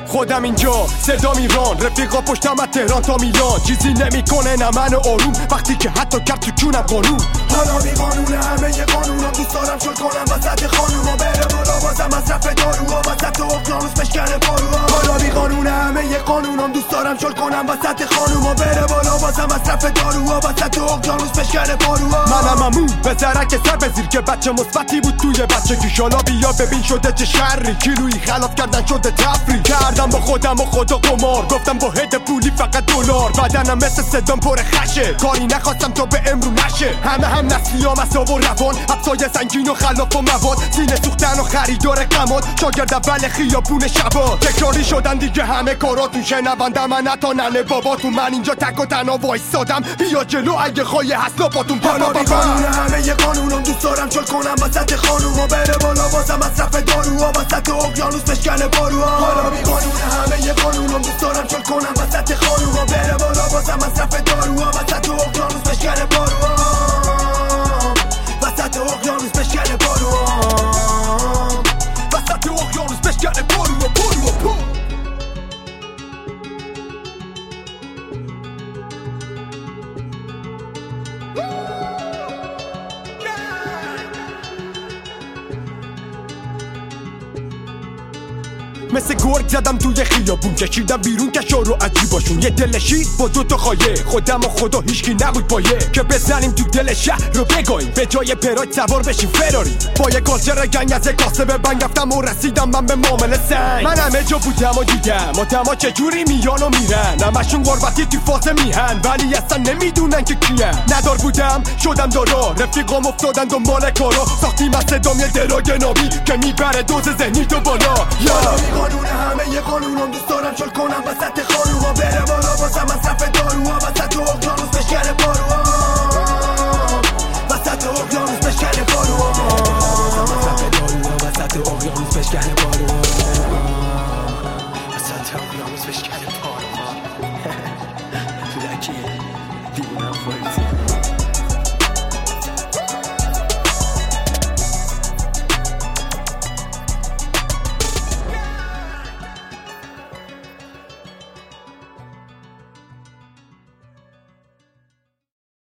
خودم اینجا صدا میران، رفیقا پشتم از تهران تا میلان. چیزی نمیکنه نه من آروم وقتی که حتی کرد تو کونم قانون. حالا بی قانونه همه ی قانونا، دوست دارم شل کنم وسط خانوما، بره بالا بازم مصرف داروها، وسط اقیانوس بشکنه پاروها. حالا بی قانونه همه ی قانونام، دوست دارم شل کنم وسط خانوما، بره بالا بازم مصرف داروها، وسط اقیانوس بشکنه پاروها. منم همون بذرک سر بزیر که بچه مثبتی بود توی بچگی. شالا بیا ببین شده چه شری، کیلویی خلاف کردن شده تفریح. کردم با خودم و خدا قمار، گفتم با هد پولی فقط دلار. بدنم مثل صدام پر خشه، کاری نخواستم تا به امرو نشه. همه هم نسلیام اصاب و روان، افسای سنگین و خلاف و مواد، سینه سوختن و خریدار قماد، شاگرد اول خیابون شباد. تکراری شدن دیگه همه کاراتون، شنونده من حتی ننه باباتون. من اینجا تک و تنها وایسادم، بیا جلو اگه خواهی هست لپاتون. حالا بی قانونه همه ی قانونام، دوست دارم شل کنم وسط خانوما، بره بالا بازم مصرف داروها، وسط اقیانوس بشکنه پاروها. حالا بی قانونه همه ی قانونام، دوست دارم شل کنم وسط خانوما، بره بالا بازم مصرف داروها، وسط اقیانوس بشکنه پاروها، وسط اقیانوس بشکنه پاروها، وسط اقیانوس بشکنه پاروها. مثل گرگ زدم توی خیابون، کشیدم بیرون کشا رو عجیباشون. یه دل شیر با دوتا خایه، خودم و خدا هیچکی نبود پایه، که بزنیم تو دل شهر رو بگایم، به جای پراید سوار بشیم فراری. با یه کالچر گنگ از کاسه به بنگ رفتم و رسیدم من به معامله سنگ. من همه جا بودم و دیدم آدما چجوری میان و میرن، همشون غربتی تو فاسه میهن ولی اصلا نمیدونن که کیه. ندار بودم شدم دارا، رفیقام افتادن دنبال کارا، ساختیم از صدام یه دراگ نابی که میبره دوز ذهنی تو بالا. قانونه همه ی قانونام، دوست دارم شل کنم وسط خانوما، بره بالا بازم مصرف داروها، وسط اقیانوس بشکنه پاروها، وسط اقیانوس بشکنه پاروها، وسط اقیانوس بشکنه پاروها.